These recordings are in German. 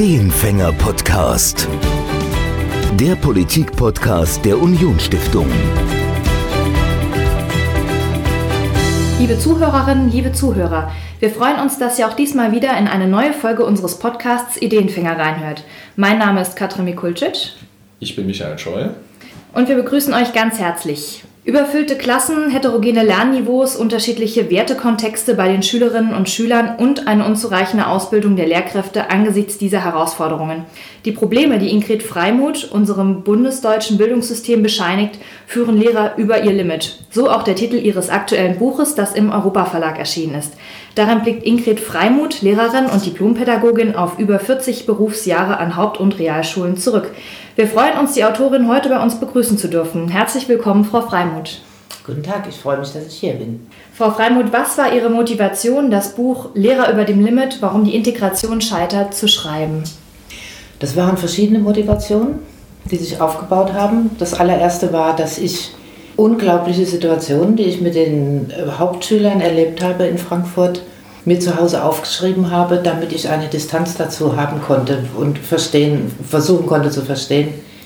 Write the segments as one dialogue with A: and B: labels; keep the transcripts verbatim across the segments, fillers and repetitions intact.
A: Ideenfänger-Podcast. Der Politik-Podcast der Union-Stiftung.
B: Liebe Zuhörerinnen, liebe Zuhörer, wir freuen uns, dass ihr auch diesmal wieder in eine neue Folge unseres Podcasts Ideenfänger reinhört. Mein Name ist Katrin Mikulčić.
C: Ich bin Michael Scheu.
B: Und wir begrüßen euch ganz herzlich. Überfüllte Klassen, heterogene Lernniveaus, unterschiedliche Wertekontexte bei den Schülerinnen und Schülern und eine unzureichende Ausbildung der Lehrkräfte angesichts dieser Herausforderungen. Die Probleme, die Ingrid Freimuth unserem bundesdeutschen Bildungssystem bescheinigt, führen Lehrer über ihr Limit. So auch der Titel ihres aktuellen Buches, das im Europa Verlag erschienen ist. Darin blickt Ingrid Freimuth, Lehrerin und Diplompädagogin, auf über vierzig Berufsjahre an Haupt- und Realschulen zurück. Wir freuen uns, die Autorin heute bei uns begrüßen zu dürfen. Herzlich willkommen, Frau Freimuth.
D: Guten Tag, ich freue mich, dass ich hier bin.
B: Frau Freimuth, was war Ihre Motivation, das Buch Lehrer über dem Limit, warum die Integration scheitert, zu schreiben?
D: Das waren verschiedene Motivationen, die sich aufgebaut haben. Das allererste war, dass ich unglaubliche Situationen, die ich mit den Hauptschülern erlebt habe in Frankfurt, mir zu Hause aufgeschrieben habe, damit ich eine Distanz dazu haben konnte und verstehen, versuchen konnte zu verstehen,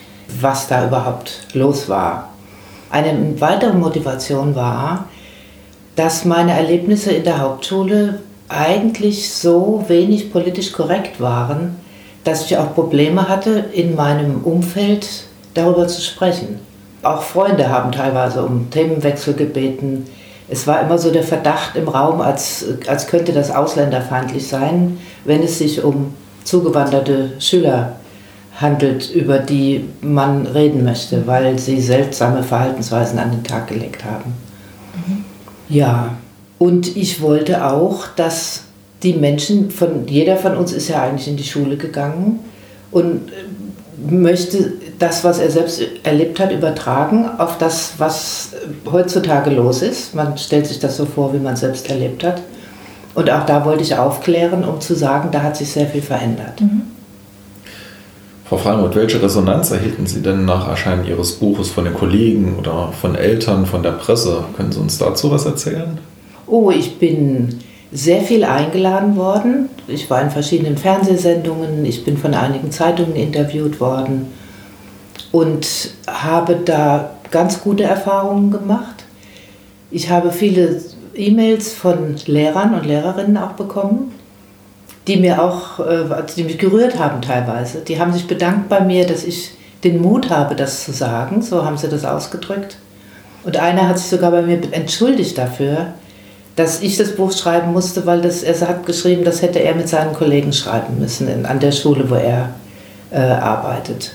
D: was da überhaupt los war. Eine weitere Motivation war, dass meine Erlebnisse in der Hauptschule eigentlich so wenig politisch korrekt waren, dass ich auch Probleme hatte, in meinem Umfeld darüber zu sprechen. Auch Freunde haben teilweise um Themenwechsel gebeten. Es war immer so der Verdacht im Raum, als, als könnte das ausländerfeindlich sein, wenn es sich um zugewanderte Schüler handelt, über die man reden möchte, weil sie seltsame Verhaltensweisen an den Tag gelegt haben. Mhm. Ja, und ich wollte auch, dass die Menschen, von, jeder von uns ist ja eigentlich in die Schule gegangen und möchte das, was er selbst erlebt hat, übertragen auf das, was heutzutage los ist. Man stellt sich das so vor, wie man es selbst erlebt hat. Und auch da wollte ich aufklären, um zu sagen, da hat sich sehr viel verändert. Mhm.
C: Frau Freimuth, welche Resonanz erhielten Sie denn nach Erscheinen Ihres Buches von den Kollegen oder von Eltern, von der Presse? Können Sie uns dazu was erzählen?
D: Oh, ich bin sehr viel eingeladen worden. Ich war in verschiedenen Fernsehsendungen, ich bin von einigen Zeitungen interviewt worden und habe da ganz gute Erfahrungen gemacht. Ich habe viele E-Mails von Lehrern und Lehrerinnen auch bekommen, die mir auch, die mich gerührt haben teilweise. Die haben sich bedankt bei mir, dass ich den Mut habe, das zu sagen. So haben sie das ausgedrückt. Und einer hat sich sogar bei mir entschuldigt dafür, dass ich das Buch schreiben musste, weil das, er hat geschrieben, das hätte er mit seinen Kollegen schreiben müssen in, an der Schule, wo er äh, arbeitet.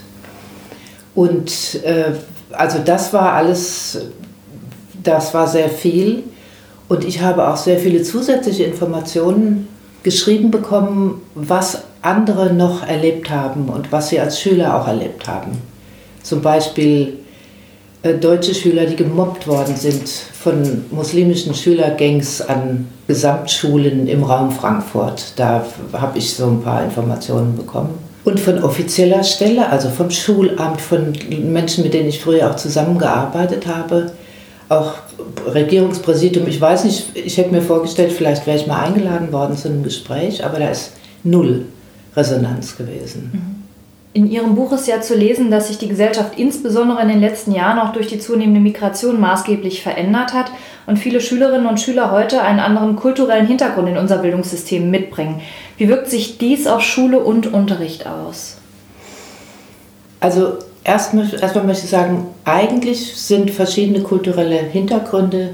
D: Und äh, also das war alles, das war sehr viel. Und ich habe auch sehr viele zusätzliche Informationen geschrieben bekommen, was andere noch erlebt haben und was sie als Schüler auch erlebt haben. Zum Beispiel äh, deutsche Schüler, die gemobbt worden sind von muslimischen Schülergangs an Gesamtschulen im Raum Frankfurt. Da habe ich so ein paar Informationen bekommen. Und von offizieller Stelle, also vom Schulamt, von Menschen, mit denen ich früher auch zusammengearbeitet habe, auch Regierungspräsidium, ich weiß nicht, ich hätte mir vorgestellt, vielleicht wäre ich mal eingeladen worden zu einem Gespräch, aber da ist null Resonanz gewesen.
B: In Ihrem Buch ist ja zu lesen, dass sich die Gesellschaft insbesondere in den letzten Jahren auch durch die zunehmende Migration maßgeblich verändert hat und viele Schülerinnen und Schüler heute einen anderen kulturellen Hintergrund in unser Bildungssystem mitbringen. Wie wirkt sich dies auf Schule und Unterricht aus?
D: Also erst, erstmal möchte ich sagen, eigentlich sind verschiedene kulturelle Hintergründe,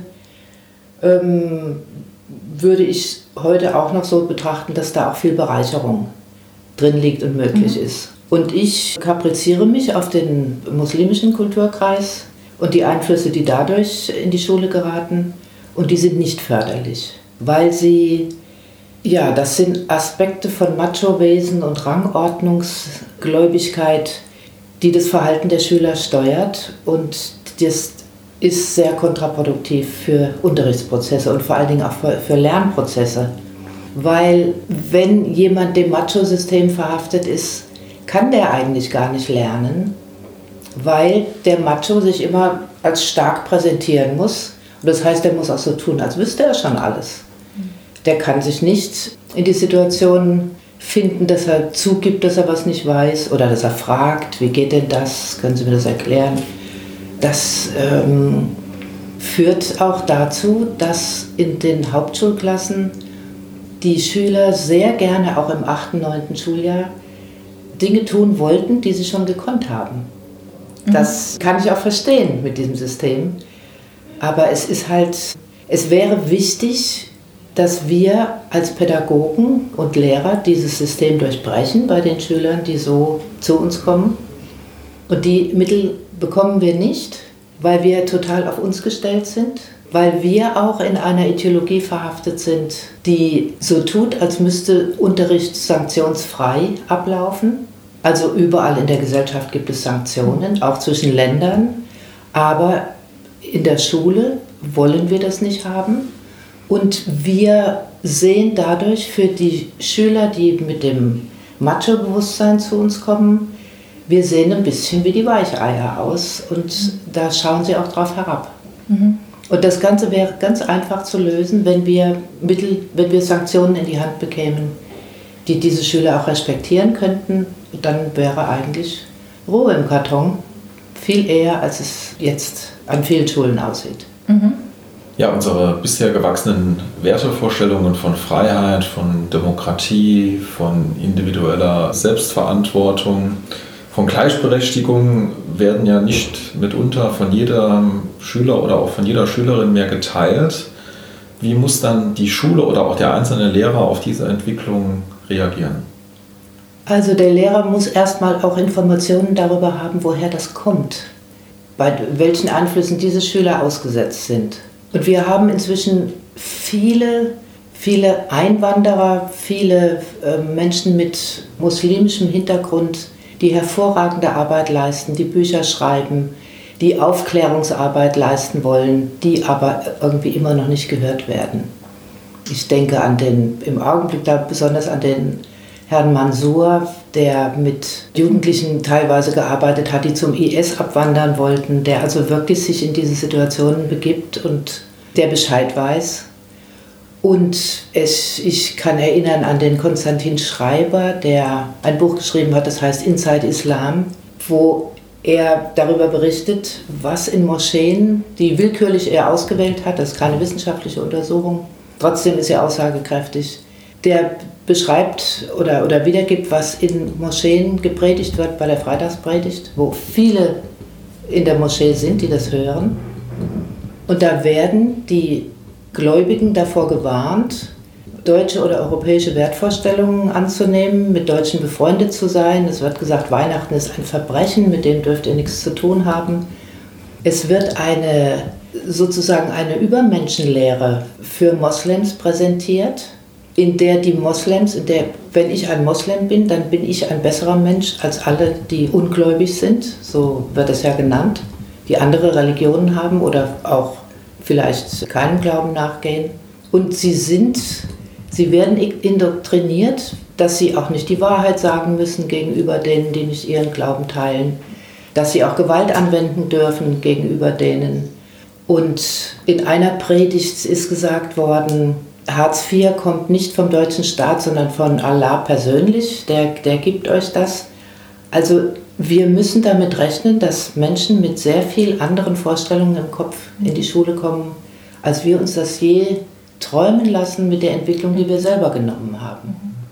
D: ähm, würde ich heute auch noch so betrachten, dass da auch viel Bereicherung drin liegt und möglich mhm. ist. Und ich kapriziere mich auf den muslimischen Kulturkreis und die Einflüsse, die dadurch in die Schule geraten. Und die sind nicht förderlich, weil sie, ja, das sind Aspekte von Macho-Wesen und Rangordnungsgläubigkeit, die das Verhalten der Schüler steuert. Und das ist sehr kontraproduktiv für Unterrichtsprozesse und vor allen Dingen auch für, für Lernprozesse. Weil wenn jemand dem Macho-System verhaftet ist, kann der eigentlich gar nicht lernen, weil der Macho sich immer als stark präsentieren muss. Und das heißt, er muss auch so tun, als wüsste er schon alles. Der kann sich nicht in die Situation finden, dass er zugibt, dass er was nicht weiß oder dass er fragt, wie geht denn das, können Sie mir das erklären? Das ähm, führt auch dazu, dass in den Hauptschulklassen die Schüler sehr gerne auch im achten, neunten Schuljahr Dinge tun wollten, die sie schon gekonnt haben. Mhm. Das kann ich auch verstehen mit diesem System. Aber es ist halt, es wäre wichtig, dass wir als Pädagogen und Lehrer dieses System durchbrechen bei den Schülern, die so zu uns kommen. Und die Mittel bekommen wir nicht, weil wir total auf uns gestellt sind, weil wir auch in einer Ideologie verhaftet sind, die so tut, als müsste Unterricht sanktionsfrei ablaufen. Also überall in der Gesellschaft gibt es Sanktionen, auch zwischen Ländern. Aber in der Schule wollen wir das nicht haben. Und wir sehen dadurch für die Schüler, die mit dem Macho-Bewusstsein zu uns kommen, wir sehen ein bisschen wie die Weicheier aus und da schauen sie auch drauf herab. Mhm. Und das Ganze wäre ganz einfach zu lösen, wenn wir Mittel, wenn wir Sanktionen in die Hand bekämen, die diese Schüler auch respektieren könnten. Dann wäre eigentlich Ruhe im Karton, viel eher, als es jetzt an vielen Schulen aussieht.
B: Mhm.
C: Ja, unsere bisher gewachsenen Wertevorstellungen von Freiheit, von Demokratie, von individueller Selbstverantwortung, von Gleichberechtigung werden ja nicht mitunter von jedem Schüler oder auch von jeder Schülerin mehr geteilt. Wie muss dann die Schule oder auch der einzelne Lehrer auf diese Entwicklung reagieren?
D: Also der Lehrer muss erstmal auch Informationen darüber haben, woher das kommt, bei welchen Einflüssen diese Schüler ausgesetzt sind. Und wir haben inzwischen viele, viele Einwanderer, viele äh, Menschen mit muslimischem Hintergrund, die hervorragende Arbeit leisten, die Bücher schreiben, die Aufklärungsarbeit leisten wollen, die aber irgendwie immer noch nicht gehört werden. Ich denke an den, im Augenblick da besonders an den Herrn Mansour, der mit Jugendlichen teilweise gearbeitet hat, die zum I S abwandern wollten, der also wirklich sich in diese Situationen begibt und der Bescheid weiß. Und es, ich kann erinnern an den Konstantin Schreiber, der ein Buch geschrieben hat, das heißt Inside Islam, wo er darüber berichtet, was in Moscheen, die willkürlich er ausgewählt hat, das ist keine wissenschaftliche Untersuchung, trotzdem ist er aussagekräftig, der beschreibt oder, oder wiedergibt, was in Moscheen gepredigt wird bei der Freitagspredigt, wo viele in der Moschee sind, die das hören. Und da werden die Gläubigen davor gewarnt, deutsche oder europäische Wertvorstellungen anzunehmen, mit Deutschen befreundet zu sein. Es wird gesagt, Weihnachten ist ein Verbrechen, mit dem dürft ihr nichts zu tun haben. Es wird eine, sozusagen eine Übermenschenlehre für Moslems präsentiert, in der die Moslems, in der, wenn ich ein Moslem bin, dann bin ich ein besserer Mensch als alle, die ungläubig sind, so wird es ja genannt, die andere Religionen haben oder auch vielleicht keinem Glauben nachgehen. Und sie sind, sie werden indoktriniert, dass sie auch nicht die Wahrheit sagen müssen gegenüber denen, die nicht ihren Glauben teilen, dass sie auch Gewalt anwenden dürfen gegenüber denen. Und in einer Predigt ist gesagt worden, Hartz vier kommt nicht vom deutschen Staat, sondern von Allah persönlich, der, der gibt euch das. Also wir müssen damit rechnen, dass Menschen mit sehr viel anderen Vorstellungen im Kopf in die Schule kommen, als wir uns das je träumen lassen mit der Entwicklung, die wir selber genommen haben.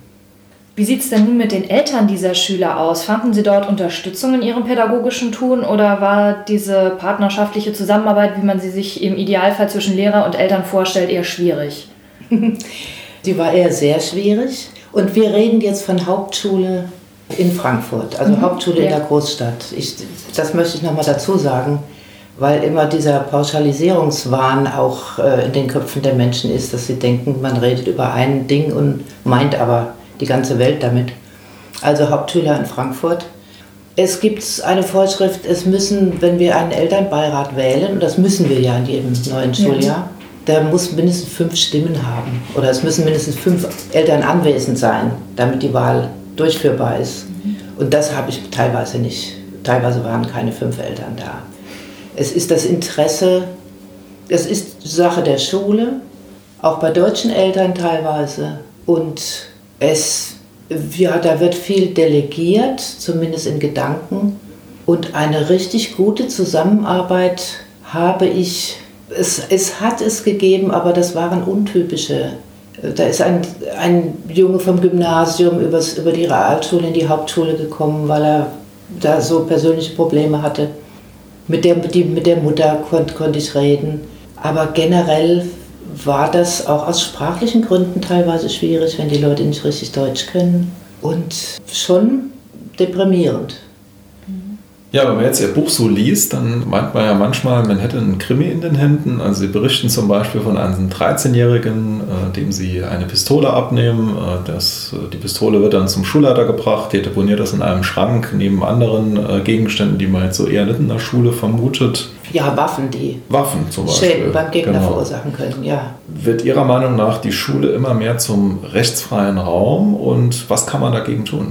B: Wie sieht es denn nun mit den Eltern dieser Schüler aus? Fanden Sie dort Unterstützung in Ihrem pädagogischen Tun oder war diese partnerschaftliche Zusammenarbeit, wie man sie sich im Idealfall zwischen Lehrer und Eltern vorstellt, eher schwierig?
D: Die war eher sehr schwierig. Und wir reden jetzt von Hauptschule in Frankfurt, also mhm. Hauptschule ja. in der Großstadt. Ich, das möchte ich nochmal dazu sagen, weil immer dieser Pauschalisierungswahn auch äh, in den Köpfen der Menschen ist, dass sie denken, man redet über ein Ding und meint aber die ganze Welt damit. Also Hauptschule in Frankfurt. Es gibt eine Vorschrift, es müssen, wenn wir einen Elternbeirat wählen, und das müssen wir ja in jedem neuen Schuljahr, ja. Der muss mindestens fünf Stimmen haben oder es müssen mindestens fünf Eltern anwesend sein, damit die Wahl durchführbar ist. Mhm. Und das habe ich teilweise nicht. Teilweise waren keine fünf Eltern da. Es ist das Interesse, es ist Sache der Schule, auch bei deutschen Eltern teilweise. Und es Ja, da wird viel delegiert, zumindest in Gedanken. Und eine richtig gute Zusammenarbeit habe ich, es, es hat es gegeben, aber das waren untypische. Da ist ein, ein Junge vom Gymnasium übers, über die Realschule in die Hauptschule gekommen, weil er da so persönliche Probleme hatte. Mit der, die, mit der Mutter konnte, konnte ich reden. Aber generell war das auch aus sprachlichen Gründen teilweise schwierig, wenn die Leute nicht richtig Deutsch können. Und schon deprimierend.
C: Ja, wenn man jetzt Ihr Buch so liest, dann meint man ja manchmal, man hätte einen Krimi in den Händen. Also Sie berichten zum Beispiel von einem dreizehnjährigen, äh, dem Sie eine Pistole abnehmen. Äh, das, die Pistole wird dann zum Schulleiter gebracht, der deponiert das in einem Schrank neben anderen äh, Gegenständen, die man jetzt so eher nicht in der Schule vermutet.
D: Ja, Waffen, die
C: Waffen zum Beispiel.
D: Schäden beim Gegner
C: genau.
D: verursachen können, ja.
C: Wird Ihrer Meinung nach die Schule immer mehr zum rechtsfreien Raum und was kann man dagegen tun?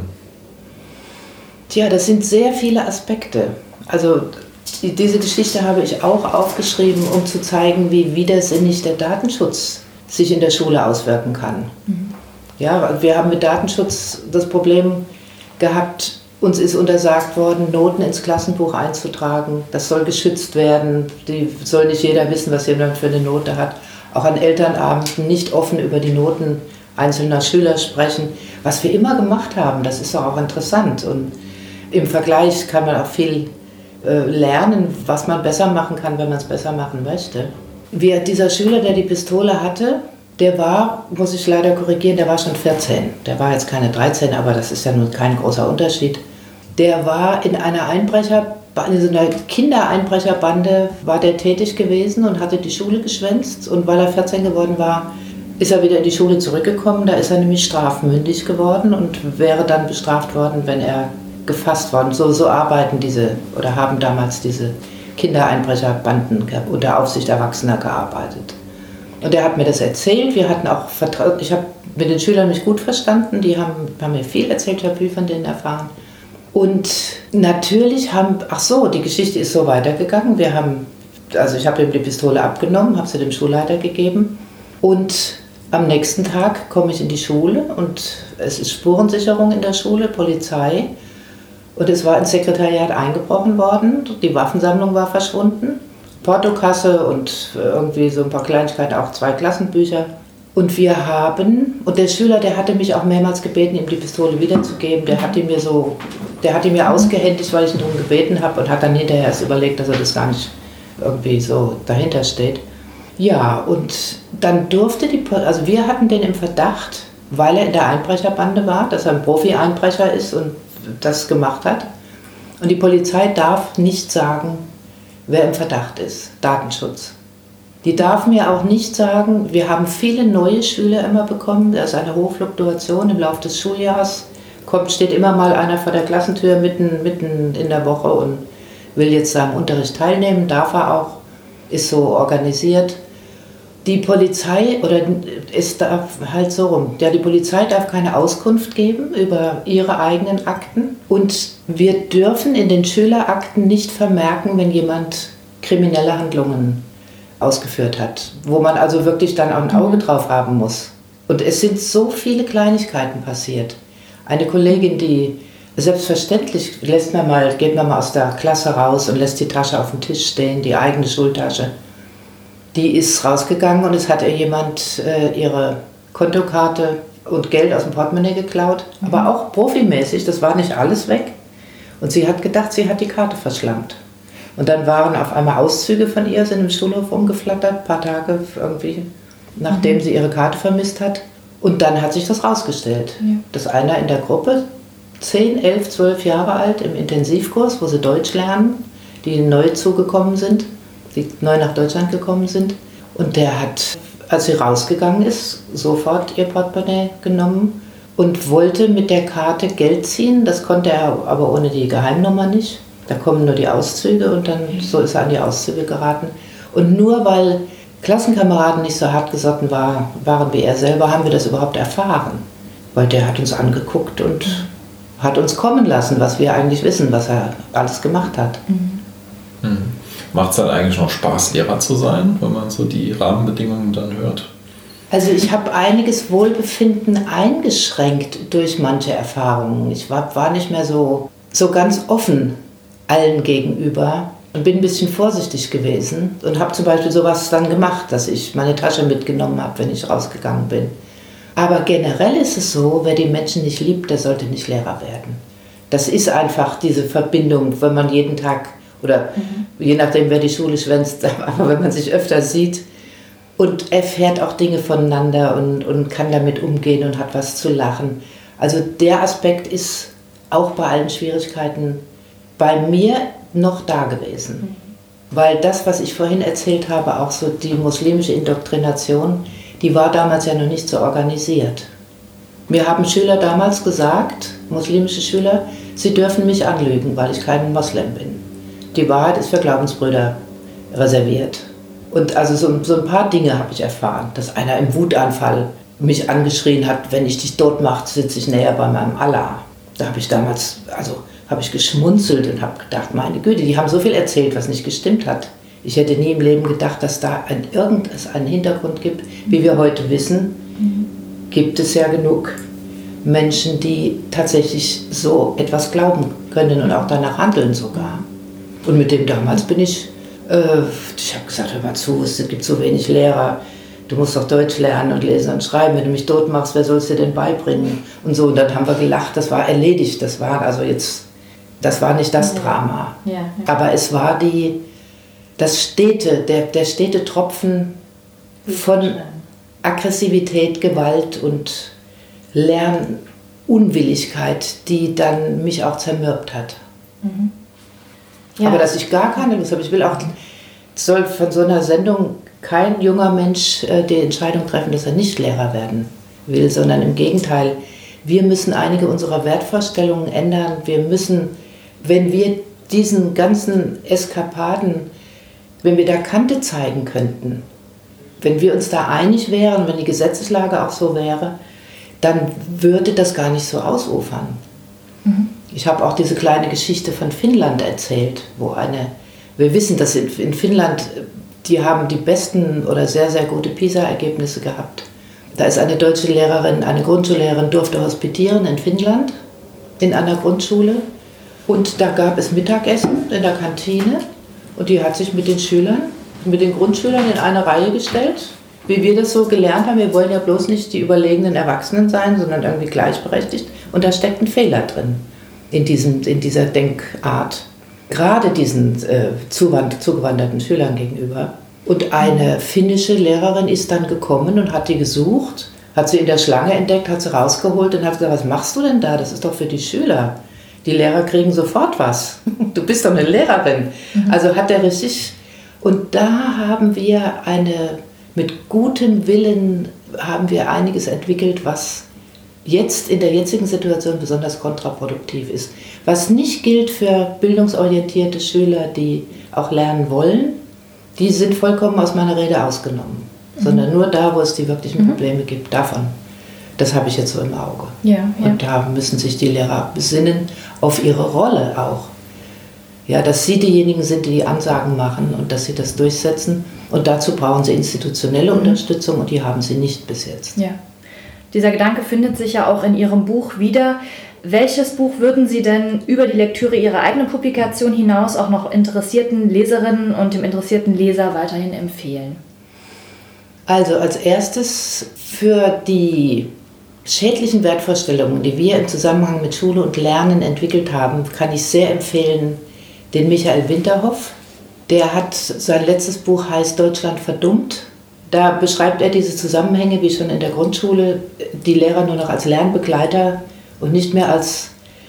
D: Tja, das sind sehr viele Aspekte. Also die, diese Geschichte habe ich auch aufgeschrieben, um zu zeigen, wie widersinnig der Datenschutz sich in der Schule auswirken kann. Mhm. Ja, wir haben mit Datenschutz das Problem gehabt, uns ist untersagt worden, Noten ins Klassenbuch einzutragen. Das soll geschützt werden. Die soll nicht jeder wissen, was jemand für eine Note hat. Auch an Elternabenden nicht offen über die Noten einzelner Schüler sprechen. Was wir immer gemacht haben, das ist auch interessant. Und im Vergleich kann man auch viel äh, lernen, was man besser machen kann, wenn man es besser machen möchte. Wir, dieser Schüler, der die Pistole hatte, der war, muss ich leider korrigieren, der war schon vierzehn. Der war jetzt keine dreizehn, aber das ist ja nun kein großer Unterschied. Der war in einer Einbrecher, in so einer Kindereinbrecherbande war der tätig gewesen und hatte die Schule geschwänzt. Und weil er vierzehn geworden war, ist er wieder in die Schule zurückgekommen. Da ist er nämlich strafmündig geworden und wäre dann bestraft worden, wenn er gefasst worden. So, so arbeiten diese oder haben damals diese Kindereinbrecherbanden unter Aufsicht Erwachsener gearbeitet. Und er hat mir das erzählt. Wir hatten auch vertraut. Ich habe mit den Schülern mich gut verstanden. Die haben, haben mir viel erzählt. Ich habe viel von denen erfahren. Und natürlich haben, ach so, die Geschichte ist so weitergegangen. Wir haben, also ich habe ihm die Pistole abgenommen, habe sie dem Schulleiter gegeben. Und am nächsten Tag komme ich in die Schule und es ist Spurensicherung in der Schule, Polizei. Und es war ins Sekretariat eingebrochen worden, die Waffensammlung war verschwunden, Portokasse und irgendwie so ein paar Kleinigkeiten, auch zwei Klassenbücher. Und wir haben, und der Schüler, der hatte mich auch mehrmals gebeten, ihm die Pistole wiederzugeben, der hat die mir so, der hat die mir ausgehändigt, weil ich ihn darum gebeten habe und hat dann hinterher erst überlegt, dass er das gar nicht irgendwie so dahinter steht. Ja, und dann durfte die, also wir hatten den im Verdacht, weil er in der Einbrecherbande war, dass er ein Profi-Einbrecher ist und das gemacht hat. Und die Polizei darf nicht sagen, wer im Verdacht ist. Datenschutz. Die darf mir auch nicht sagen, wir haben viele neue Schüler immer bekommen, da ist eine hohe Fluktuation im Laufe des Schuljahres. Kommt, steht immer mal einer vor der Klassentür mitten, mitten in der Woche und will jetzt am Unterricht teilnehmen, darf er auch, ist so organisiert. Die Polizei, oder es darf halt so rum, ja, die Polizei darf keine Auskunft geben über ihre eigenen Akten und wir dürfen in den Schülerakten nicht vermerken, wenn jemand kriminelle Handlungen ausgeführt hat, wo man also wirklich dann auch ein Auge drauf haben muss. Und es sind so viele Kleinigkeiten passiert. Eine Kollegin, die selbstverständlich lässt man mal, geht man mal aus der Klasse raus und lässt die Tasche auf dem Tisch stehen, die eigene Schultasche. Die ist rausgegangen und es hat ihr jemand äh, ihre Kontokarte und Geld aus dem Portemonnaie geklaut, mhm. aber auch profimäßig, das war nicht alles weg. Und sie hat gedacht, sie hat die Karte verschlammt. Und dann waren auf einmal Auszüge von ihr, sind im Schulhof rumgeflattert, ein paar Tage irgendwie, nachdem mhm. sie ihre Karte vermisst hat. Und dann hat sich das rausgestellt, ja. dass einer in der Gruppe, zehn, elf, zwölf Jahre alt, im Intensivkurs, wo sie Deutsch lernen, die neu zugekommen sind, die neu nach Deutschland gekommen sind. Und der hat, als sie rausgegangen ist, sofort ihr Portemonnaie genommen und wollte mit der Karte Geld ziehen. Das konnte er aber ohne die Geheimnummer nicht. Da kommen nur die Auszüge und dann so ist er an die Auszüge geraten. Und nur weil Klassenkameraden nicht so hartgesotten war, waren wie er selber, haben wir das überhaupt erfahren. Weil der hat uns angeguckt und hat uns kommen lassen, was wir eigentlich wissen, was er alles gemacht hat.
C: Mhm. Macht es dann eigentlich noch Spaß, Lehrer zu sein, wenn man so die Rahmenbedingungen dann hört?
D: Also ich habe einiges Wohlbefinden eingeschränkt durch manche Erfahrungen. Ich war, war nicht mehr so, so ganz offen allen gegenüber und bin ein bisschen vorsichtig gewesen und habe zum Beispiel sowas dann gemacht, dass ich meine Tasche mitgenommen habe, wenn ich rausgegangen bin. Aber generell ist es so, wer die Menschen nicht liebt, der sollte nicht Lehrer werden. Das ist einfach diese Verbindung, wenn man jeden Tag oder mhm. je nachdem, wer die Schule schwänzt, aber wenn man sich öfter sieht und erfährt auch Dinge voneinander und, und kann damit umgehen und hat was zu lachen. Also der Aspekt ist auch bei allen Schwierigkeiten bei mir noch da gewesen. Mhm. Weil das, was ich vorhin erzählt habe, auch so die muslimische Indoktrination, die war damals ja noch nicht so organisiert. Mir haben Schüler damals gesagt, muslimische Schüler, sie dürfen mich anlügen, weil ich kein Moslem bin. Die Wahrheit ist für Glaubensbrüder reserviert. Und also so, so ein paar Dinge habe ich erfahren, dass einer im Wutanfall mich angeschrien hat, wenn ich dich tot mache, sitze ich näher bei meinem Allah. Da habe ich damals, also habe ich geschmunzelt und habe gedacht, meine Güte, die haben so viel erzählt, was nicht gestimmt hat. Ich hätte nie im Leben gedacht, dass da ein, irgendeinen Hintergrund gibt. Wie wir heute wissen, gibt es ja genug Menschen, die tatsächlich so etwas glauben können und auch danach handeln sogar. Und mit dem damals bin ich, äh, ich habe gesagt, hör mal zu, es gibt so wenig Lehrer, du musst doch Deutsch lernen und lesen und schreiben, wenn du mich tot machst, wer soll es dir denn beibringen? Und so, und dann haben wir gelacht, das war erledigt, das war also jetzt, das war nicht das Drama. Ja, ja. Aber es war die, das stete, der, der stete Tropfen von Aggressivität, Gewalt und Lernunwilligkeit, die dann mich auch zermürbt hat. Mhm. Ja. Aber dass ich gar keine Lust habe, ich will auch, soll von so einer Sendung kein junger Mensch äh, die Entscheidung treffen, dass er nicht Lehrer werden will, sondern im Gegenteil, wir müssen einige unserer Wertvorstellungen ändern. Wir müssen, wenn wir diesen ganzen Eskapaden, wenn wir da Kante zeigen könnten, wenn wir uns da einig wären, wenn die Gesetzeslage auch so wäre, dann würde das gar nicht so ausufern. Mhm. Ich habe auch diese kleine Geschichte von Finnland erzählt, wo eine, wir wissen, dass in Finnland, die haben die besten oder sehr, sehr gute PISA-Ergebnisse gehabt. Da ist eine deutsche Lehrerin, eine Grundschullehrerin, durfte hospitieren in Finnland, in einer Grundschule. Und da gab es Mittagessen in der Kantine und die hat sich mit den Schülern, mit den Grundschülern in eine Reihe gestellt, wie wir das so gelernt haben. Wir wollen ja bloß nicht die überlegenen Erwachsenen sein, sondern irgendwie gleichberechtigt. Und da steckt ein Fehler drin in, diesem, in dieser Denkart. Gerade diesen äh, zuwand, zugewanderten Schülern gegenüber. Und eine finnische Lehrerin ist dann gekommen und hat die gesucht, hat sie in der Schlange entdeckt, hat sie rausgeholt und hat gesagt, was machst du denn da? Das ist doch für die Schüler. Die Lehrer kriegen sofort was. Du bist doch eine Lehrerin. Mhm. Also hat der richtig... Und da haben wir eine, mit gutem Willen haben wir einiges entwickelt, was jetzt in der jetzigen Situation besonders kontraproduktiv ist. Was nicht gilt für bildungsorientierte Schüler, die auch lernen wollen, die sind vollkommen aus meiner Rede ausgenommen. Mhm. Sondern nur da, wo es die wirklichen Probleme mhm. gibt, davon. Das habe ich jetzt so im Auge. Ja, ja. Und da müssen sich die Lehrer besinnen auf ihre Rolle auch. Ja, dass sie diejenigen sind, die die Ansagen machen und dass sie das durchsetzen. Und dazu brauchen sie institutionelle mhm. Unterstützung und die haben sie nicht bis jetzt.
B: Ja. Dieser Gedanke findet sich ja auch in Ihrem Buch wieder. Welches Buch würden Sie denn über die Lektüre Ihrer eigenen Publikation hinaus auch noch interessierten Leserinnen und dem interessierten Leser weiterhin empfehlen?
D: Also als erstes für die schädlichen Wertvorstellungen, die wir im Zusammenhang mit Schule und Lernen entwickelt haben, kann ich sehr empfehlen den Michael Winterhoff. Der hat, sein letztes Buch heißt Deutschland verdummt. Da beschreibt er diese Zusammenhänge, wie schon in der Grundschule, die Lehrer nur noch als Lernbegleiter und nicht mehr als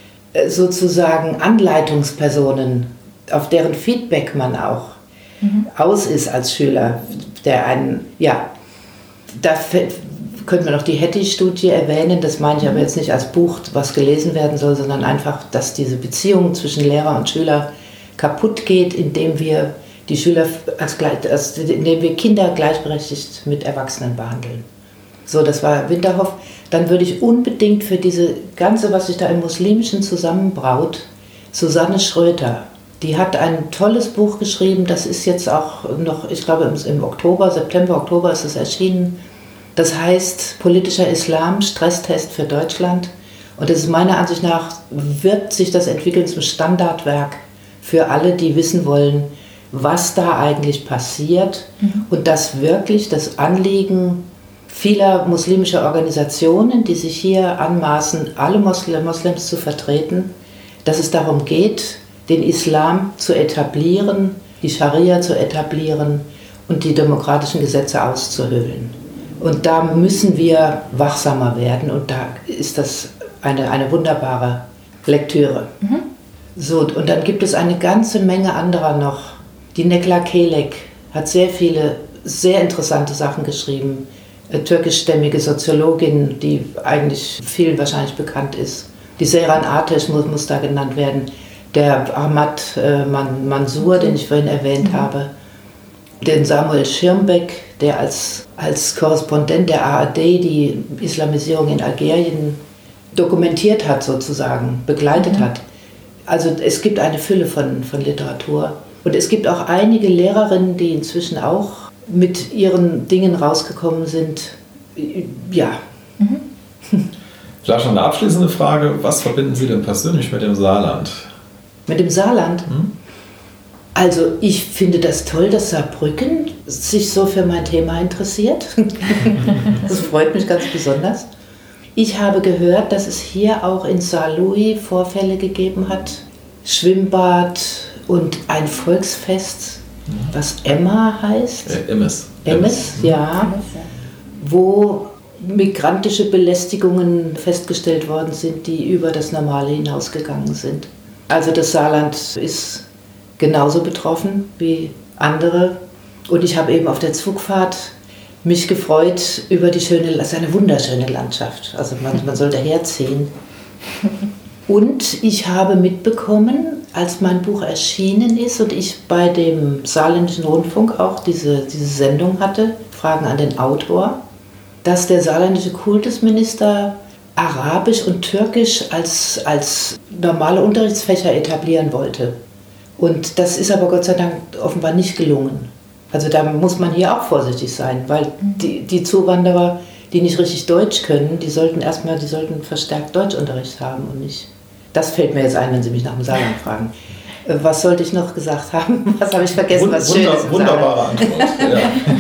D: sozusagen Anleitungspersonen, auf deren Feedback man auch mhm. aus ist als Schüler. Der einen, ja, da könnte man noch die Hattie-Studie erwähnen, das meine ich aber jetzt nicht als Buch, was gelesen werden soll, sondern einfach, dass diese Beziehung zwischen Lehrer und Schüler kaputt geht, indem wir die Schüler als, als indem wir Kinder gleichberechtigt mit Erwachsenen behandeln. So, das war Winterhoff. Dann würde ich unbedingt für diese ganze, was sich da im Muslimischen zusammenbraut, Susanne Schröter. Die hat ein tolles Buch geschrieben, das ist jetzt auch noch, ich glaube im Oktober, September, Oktober ist es erschienen. Das heißt, politischer Islam, Stresstest für Deutschland. Und das ist meiner Ansicht nach, wird sich das entwickeln zum Standardwerk für alle, die wissen wollen, was da eigentlich passiert. Mhm. Und dass wirklich das Anliegen vieler muslimischer Organisationen, die sich hier anmaßen, alle Moslim, Moslems zu vertreten, dass es darum geht, den Islam zu etablieren, die Scharia zu etablieren und die demokratischen Gesetze auszuhöhlen. Und da müssen wir wachsamer werden und da ist das eine, eine wunderbare Lektüre. Mhm. So, und dann gibt es eine ganze Menge anderer noch. Die Nekla Kelek hat sehr viele, sehr interessante Sachen geschrieben. Eine türkischstämmige Soziologin, die eigentlich vielen wahrscheinlich bekannt ist. Die Seyran Ateş muss, muss da genannt werden. Der Ahmad äh, Man, Mansour, den ich vorhin erwähnt mhm. habe. Den Samuel Schirmbeck, der als, als Korrespondent der A R D die Islamisierung in Algerien dokumentiert hat, sozusagen, begleitet mhm. hat. Also es gibt eine Fülle von, von Literatur. Und es gibt auch einige Lehrerinnen, die inzwischen auch mit ihren Dingen rausgekommen sind. Ja.
C: Mhm. Vielleicht noch eine abschließende Frage. Was verbinden Sie denn persönlich mit dem Saarland?
D: Mit dem Saarland? Mhm. Also ich finde das toll, dass Saarbrücken sich so für mein Thema interessiert. Das freut mich ganz besonders. Ich habe gehört, dass es hier auch in Saarlouis Vorfälle gegeben hat. Schwimmbad und ein Volksfest, was Emma heißt.
C: Äh, Emmes.
D: Emmes, ja. Emmes, ja. Wo migrantische Belästigungen festgestellt worden sind, die über das Normale hinausgegangen sind. Also das Saarland ist genauso betroffen wie andere. Und ich habe eben auf der Zugfahrt mich gefreut über die schöne, es ist eine wunderschöne Landschaft. Also man, man soll daherziehen. Und ich habe mitbekommen, als mein Buch erschienen ist und ich bei dem Saarländischen Rundfunk auch diese, diese Sendung hatte, Fragen an den Autor, dass der saarländische Kultusminister Arabisch und Türkisch als, als normale Unterrichtsfächer etablieren wollte. Und das ist aber Gott sei Dank offenbar nicht gelungen. Also da muss man hier auch vorsichtig sein, weil die, die Zuwanderer, die nicht richtig Deutsch können, die sollten erstmal, die sollten verstärkt Deutschunterricht haben und nicht. Das fällt mir jetzt ein, wenn Sie mich nach dem Saarland fragen. Was sollte ich noch gesagt haben? Was habe ich vergessen, was
C: Wunder,
D: Schönes gesagt?
C: Wunderbare Antwort. Ja.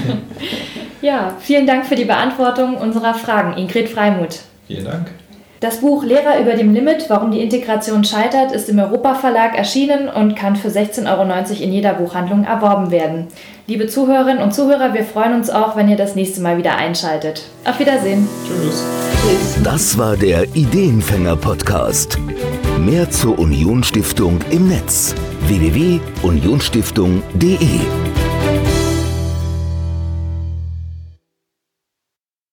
B: Ja, vielen Dank für die Beantwortung unserer Fragen, Ingrid Freimuth.
C: Vielen Dank.
B: Das Buch Lehrer über dem Limit, warum die Integration scheitert, ist im Europa Verlag erschienen und kann für sechzehn Euro neunzig in jeder Buchhandlung erworben werden. Liebe Zuhörerinnen und Zuhörer, wir freuen uns auch, wenn ihr das nächste Mal wieder einschaltet. Auf Wiedersehen.
C: Tschüss.
D: Tschüss.
A: Das war der Ideenfänger-Podcast. Mehr zur Unionsstiftung im Netz: w w w punkt unionsstiftung punkt d e.